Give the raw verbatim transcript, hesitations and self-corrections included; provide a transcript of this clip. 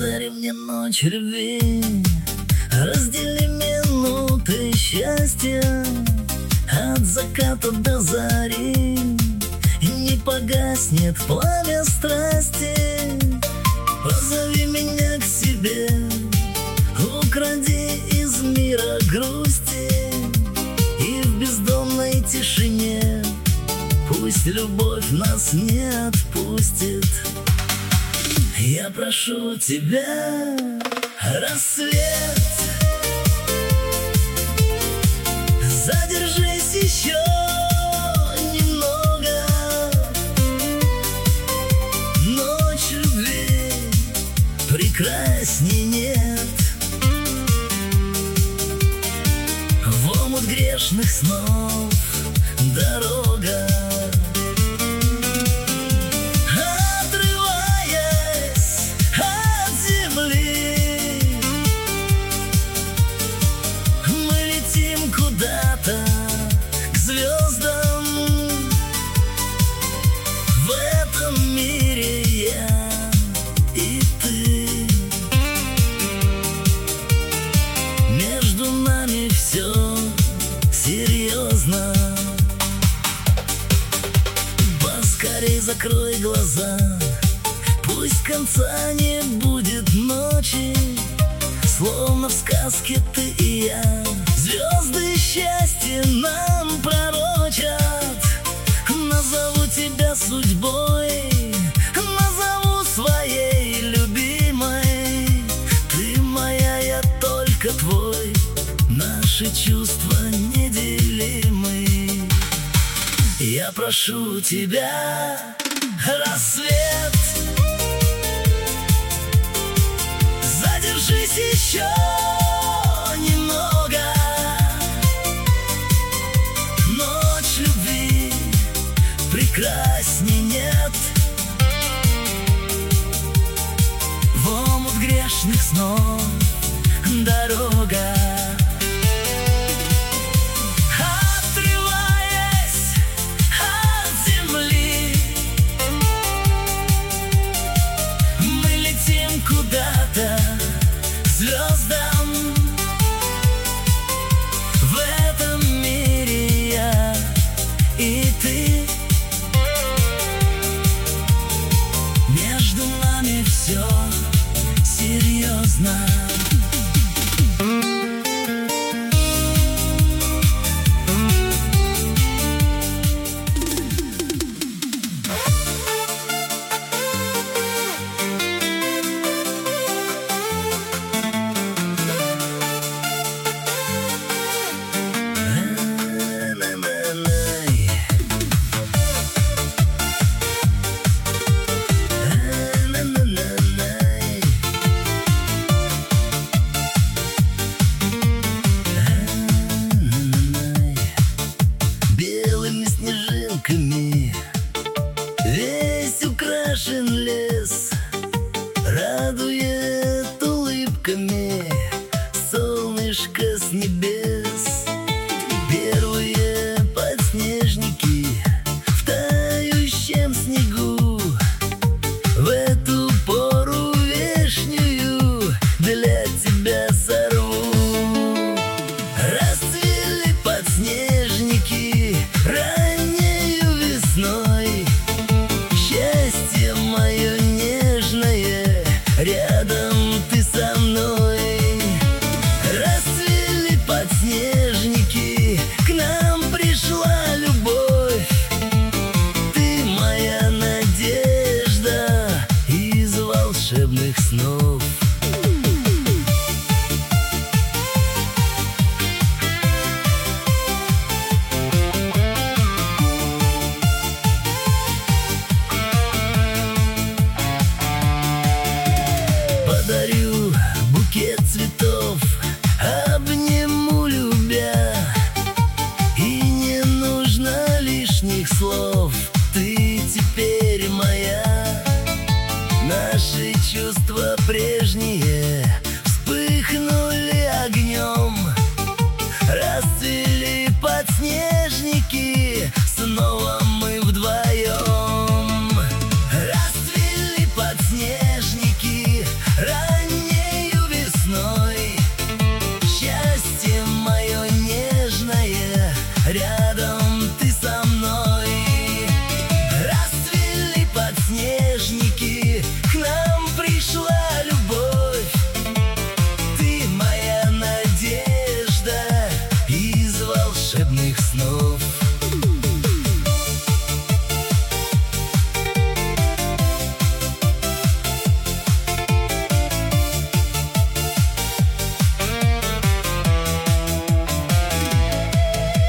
Подари мне ночь любви, раздели минуты счастья от заката до зари, и не погаснет пламя страсти. Позови меня к себе, укради из мира грусти, и в бездонной тишине пусть любовь нас не отпустит. Я прошу тебя, рассвет, задержись еще немного. Ночь любви прекрасней нет. В омут грешных снов дорога. К звездам в этом мире я и ты. Между нами все серьезно. Поскорей закрой глаза, пусть конца не будет ночи. Словно в сказке ты и я, звезды счастья нам пророчат. Назову тебя судьбой, назову своей любимой. Ты моя, я только твой, наши чувства неделимы. Я прошу тебя, рассвет, задержись еще немного. Ночь любви прекрасней нет. В омут грешных снов дорога. Отрываясь от земли, мы летим куда-то к звездам. В этом мире я и ты. Между нами все серьезно. Весь украшен лес, радует улыбками солнышко с небес. Первые подснежники в тающем снегу, в эту пору вешнюю для тебя сорву. Расцвели подснежники раннею весной. Счастье мое нежное, рядом ты со мной. Расцвели подснежники, к нам пришла любовь. Ты моя надежда из волшебных снов. Подарю букет цветов, обниму любя, и не нужно лишних слов. Ты теперь моя, наши чувства прежние